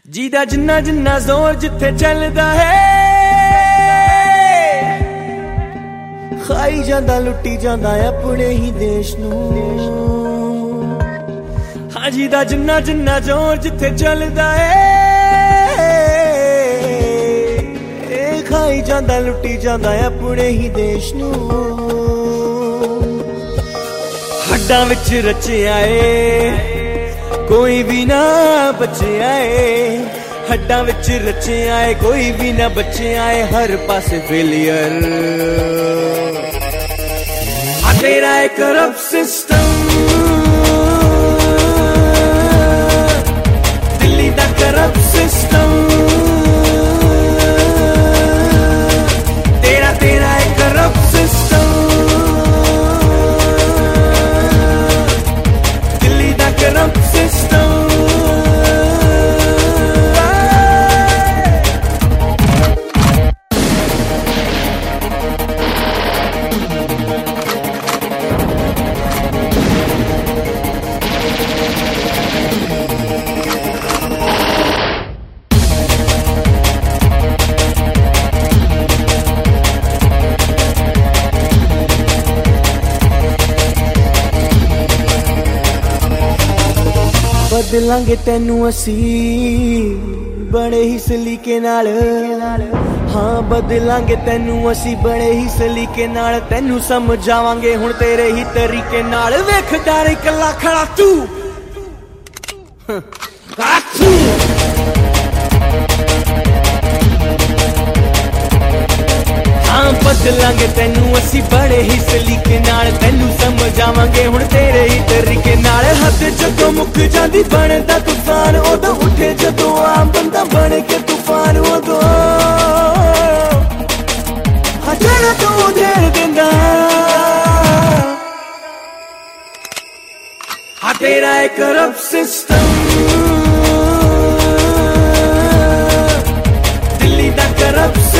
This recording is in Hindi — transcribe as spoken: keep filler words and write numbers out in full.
जीदा जिन्ना जिन्ना जोर जिथे चलदा है, खाई जांदा लुट्टी जांदा अपने ही देश नू। हाँ जीदा जिन्ना जिन्ना जोर जिथे चलदा है, खाई जांदा लुट्टी जांदा अपने ही देश नू। हड्डां विच रचिया ए कोई भी ना बचिया ए, हड्डां विच रचिया ए कोई भी ना बचिया ए, हर पासे फेलियर। तेरा है करप्ट सिस्टम, दिल्ली दा करप्ट सिस्टम, तेरा तेरा है करप्ट सिस्टम, दिल्ली दा करप्ट सिस्टम। बदलांगे तेनू असी बड़े ही सलीके नाल, हाँ बदलांगे तेनू असी बड़े ही सलीके नाल, तेनू समझावांगे हुण तेरे ही तरीके नाल। वेख डर कला खड़ा तू, हाँ बदलांगे तेनू असी बड़े ही सलीके नाल, तेनू समझावांगे हुण तेरे ही तरीके नाल। हद जदों मुक जांदी बनदा तूफान, उदों उठे जदों आम बंदा बन के तूफान, उदों हजारा तू देर दिंदा। हाँ तेरा है करप्ट सिस्टम, दिल्ली दा करप्ट